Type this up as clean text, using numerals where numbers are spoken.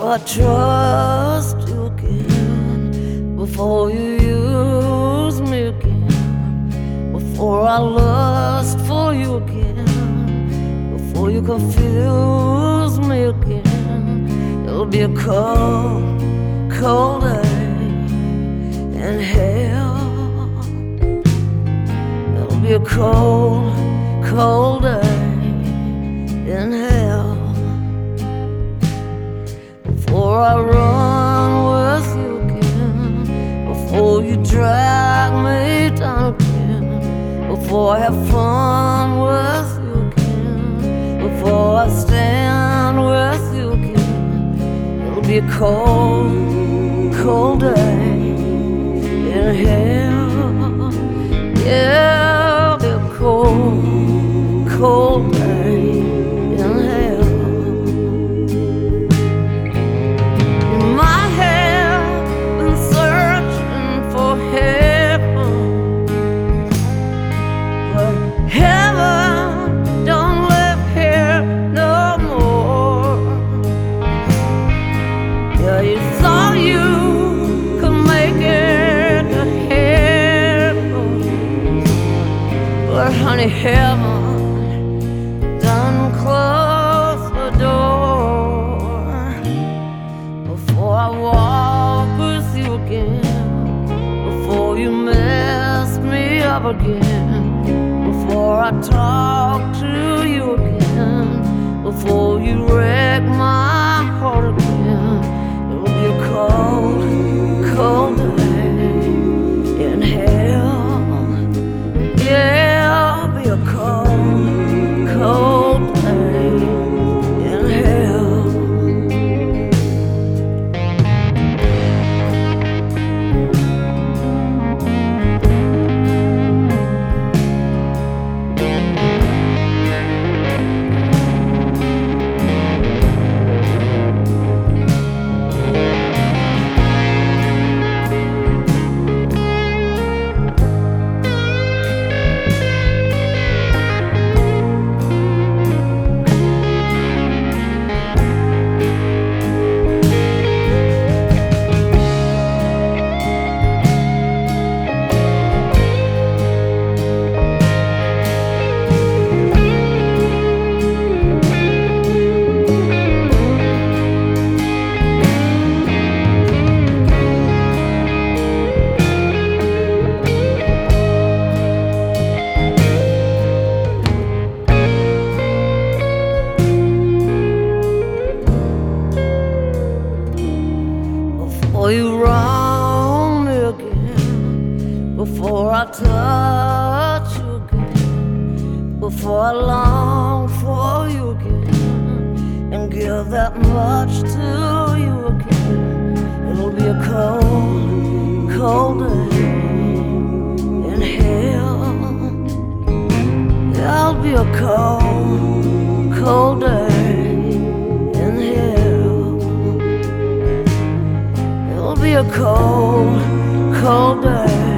I trust you again before you use me again, before I lust for you again, before you confuse me again. It'll be a cold, cold day in hell. It'll be a cold, cold day in hell. Before I run with you again, before you drag me down again, before I have fun with you again, before I stand with you again, it'll be a cold, cold day in hell. Yeah, it'll be a cold, cold day in hell. Honey, heaven done close the door. Before I walk with you again, before you mess me up again, before I talk to you again, before you wreck my heart again, it'll be a cold, cold day in hell. Yeah, it'll be a cold, cold day in hell. Before you wrong me again, before I touch you again, before I long for you again and give that much to you again, it'll be a cold, cold day in hell. It'll be a cold, cold day in hell. It'll be a cold, cold day